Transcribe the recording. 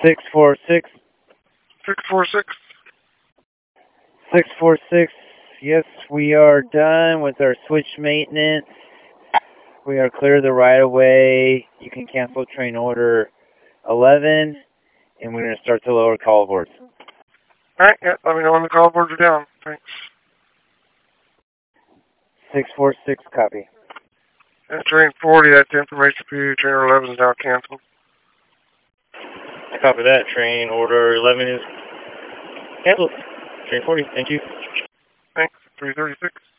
646. 646. 646. Yes, we are done with our switch maintenance. We are clear of the right of way. You can cancel train order 11, and we're going to start to lower call boards. Alright, yeah, let me know when the call boards are down. Thanks. 646, copy. And train 40, that's the information for you. Train 11 is now canceled. Copy that. Train order 11 is canceled. Train 40, thank you. Thanks. 336.